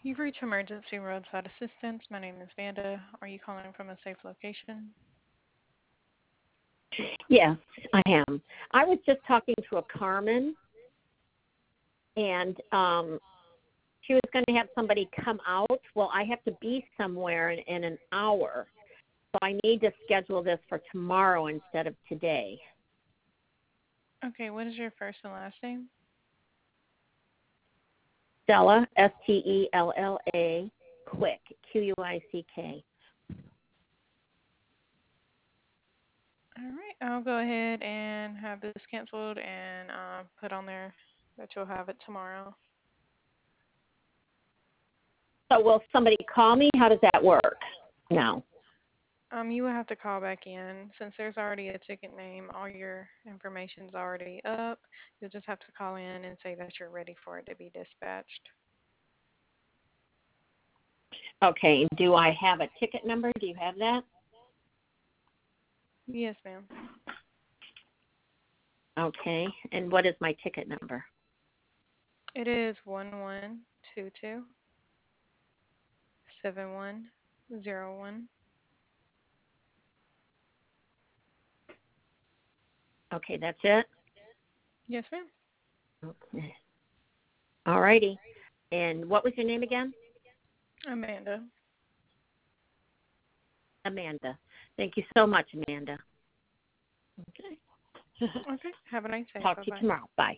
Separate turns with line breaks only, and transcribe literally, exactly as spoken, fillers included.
You've reached emergency roadside assistance. My name is Vanda. Are you calling from a safe location?
Yes, I am. I was just talking to a Carmen, and um, she was going to have somebody come out. Well, I have to be somewhere in, in an hour, so I need to schedule this for tomorrow instead of today.
Okay, what is your first and last name?
Stella, S T E L L A, Quick, Q U I C K.
All right, I'll go ahead and have this canceled and uh, put on there that you'll have it tomorrow.
So will somebody call me? How does that work? No.
Um, you will have to call back in since there's already a ticket name. All your information's already up. You'll just have to call in and say that you're ready for it to be dispatched.
Okay, do I have a ticket number? Do you have that?
Yes, ma'am.
Okay, and what is my ticket number?
It is one one two two seven one zero one.
Okay, that's it?
Yes, ma'am.
Okay. All righty. And what was your name again?
Amanda.
Amanda. Thank you so much, Amanda. Okay.
Okay. Have a nice day.
Talk
Bye
to you
bye.
tomorrow. Bye.